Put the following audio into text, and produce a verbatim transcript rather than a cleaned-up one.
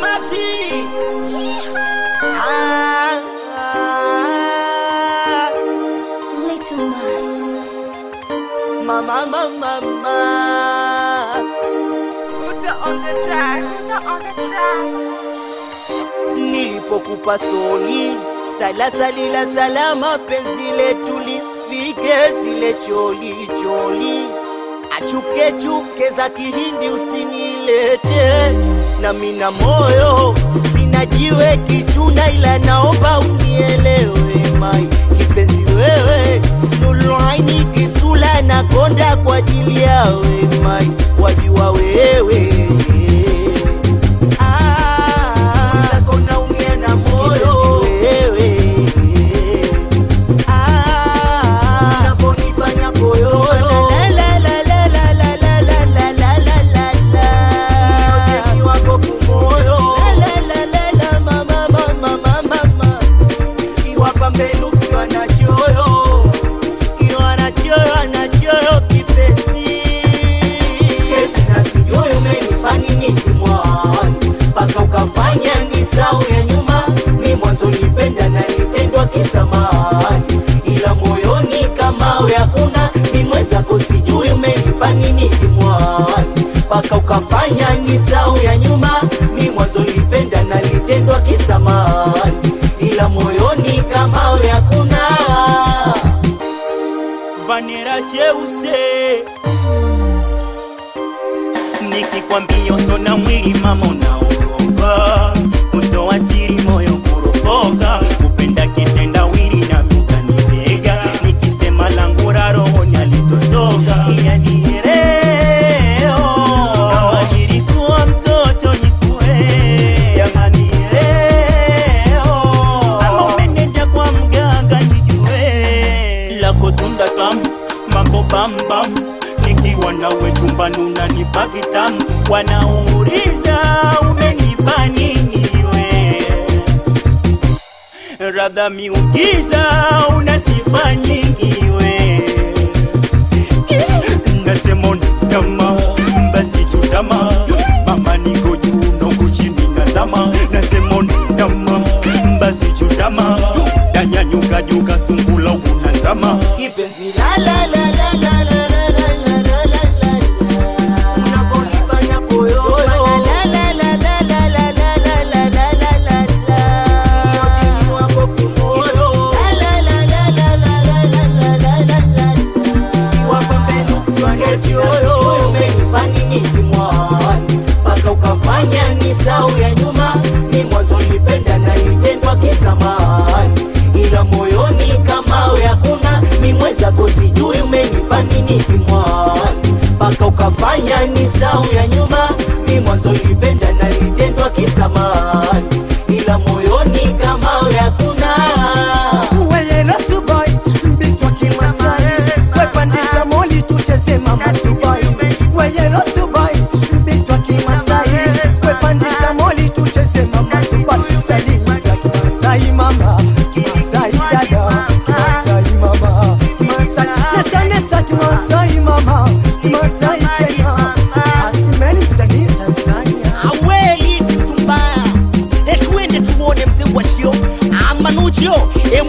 Mati. Ah, ah. Little Mas. Mama, mama, mama. Put her on the track. Put her on the track. Nilipokupa soni sala salila salama penzi letu lifike zile choli choli, achuke chuke za Kihindi usinilete, na mina moyo sina jiwe kichuna, ila naomba unielewe mai kipenzi wewe nuluhaini kisula na konda kwa ajili yawe mai wajua wewe. Ila moyoni kama we hakuna, mimwezako sijui umenipa nini kimwani, paka ukafanya nisau ya nyuma. Mi mwanzo nilipenda na nilitendwa kisamani, ila moyoni kama we hakuna. Vanera cheuse nikikwambia usona mwili mama unaogopa, kutoa siri moyo kuropoka, kupenda kitenda wili na mkanitega, nikisema langu roho ni alitotoka. Iya ni leo kama nilikuwa mtoto nikue, jamani leo ama umenenda kwa mganga nijue, lako tunda tamu mambo bam bam, nikiwa nawe chumbani unanipa vitamu, wanauliza umenipa nini we, radha miujiza una sifa nyingi we, nasema unama basi chutama, mama niko juu noko chini nazama, nasema unama basi chutama, danyanyuka juu kasumbula unazama, kipenzi la la la la la la. Paka ukafanya nisau ya nyuma, ni mwanzo nilipenda na nilitendwa kisamani, ila moyoni kama we hakuna, mimwezako sijui umenipa nini kimwani, paka ukafanya nisau ya nyuma, ni mwanzo nilipenda na nilitendwa kisamani, ila moyoni kama we hakuna. Weye no subai mbitwa Kimasai, wepandisha moli tucheze mama subai. Weye no subai mbitwa Kimasai, wepandisha moli tucheze mama subai. Style ya Kimasai mama, Kimasai dada, Kimasai mama, Kimasai nesa nesa, Kimasai mama, Kimasai tena. Asimeni msanii Tanzania Aweli tutumbaya etuende tuone mzee wa shio amanujo